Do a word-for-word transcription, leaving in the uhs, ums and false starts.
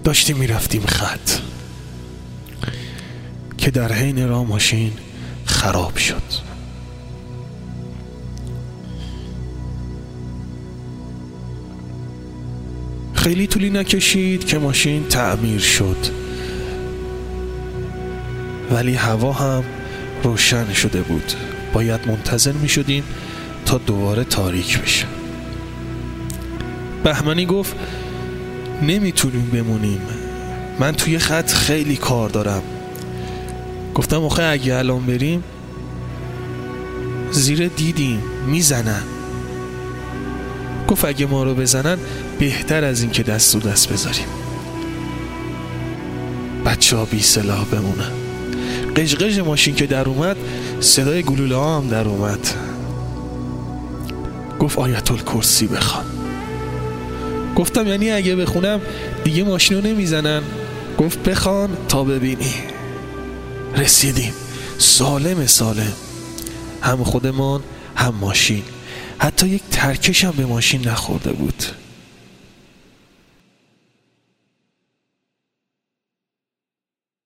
داشتیم میرفتیم خط که در حین راه ماشین خراب شد. خیلی طولی نکشید که ماشین تعمیر شد، ولی هوا هم روشن شده بود. باید منتظر می شدیم تا دوباره تاریک بشه. بهمنی گفت نمیتونیم بمونیم، من توی خط خیلی کار دارم. گفتم آخه اگه الان بریم زیر دیدیم میزنن. گفت اگه ما رو بزنن بهتر از این که دست تو دست بذاریم، بچه ها بی سلاح بمونن. قژقژ ماشین که در اومد صدای گلوله ها هم در اومد. گفت آیت الکرسی بخوان. گفتم یعنی اگه بخونم دیگه ماشین رو نمیزنن؟ گفت بخوان تا ببینی. رسیدیم سالم سالم، هم خودمان هم ماشین، حتی یک ترکش هم به ماشین نخورده بود.